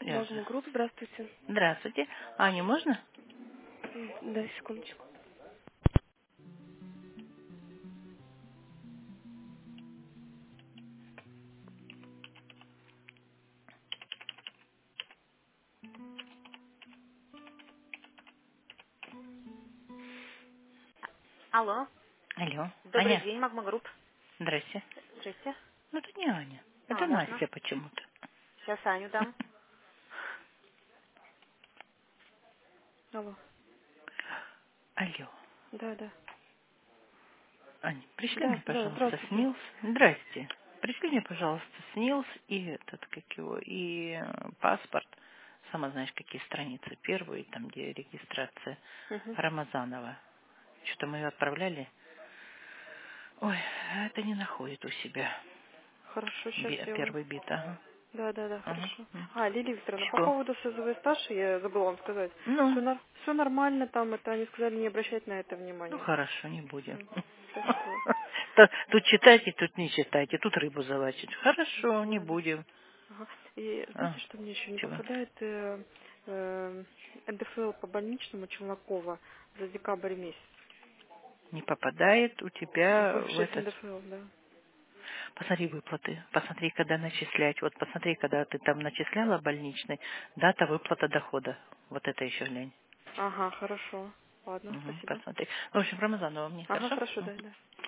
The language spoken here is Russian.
Я Магма же. Групп, здравствуйте. Здравствуйте. Аню, можно? Да, секундочку. Алло, Алло. добрый Аня, день, Магма Групп. здрасте. Здрасте. Ну, это не Аня. А, Это можно? Настя почему-то. Сейчас Аню дам. Алло. Алло. Да, да. Аня, пришли Да, мне, да, пожалуйста, здравствуйте. СНИЛС. Здрасте. Пришли мне, пожалуйста, СНИЛС и этот, как его, и паспорт. Сама знаешь, какие страницы. Первые, там, где регистрация Угу. Рамазанова. Что-то мы ее отправляли. Ой, это не находит у себя. Хорошо, сейчас сделаю. Первый бит, ага. Да, да, да, Ага. хорошо. А, Лилия Викторовна, по Что? поводу СЗВ старший, я забыла вам сказать. Ну, Все нормально там, это они сказали не обращать на это ну внимания. хорошо, не будем. Спасибо. Тут читайте, тут не читайте, тут рыбу залачить. Хорошо, не Да, да. будем. Ага. И А, знаете, что мне еще не чего? попадает НДФЛ по больничному Челнокова за декабрь месяц? Не попадает у тебя в Выпишите этот. НДФЛ, да. Посмотри выплаты. Посмотри, когда начислять. Вот посмотри, когда ты там начисляла больничный, дата выплата дохода. Вот это еще глянь. Ага, хорошо. Ладно, Мгм, спасибо. посмотри. В общем, Рамазанова мне, Ага, хорошо? хорошо, Мгм. да, да.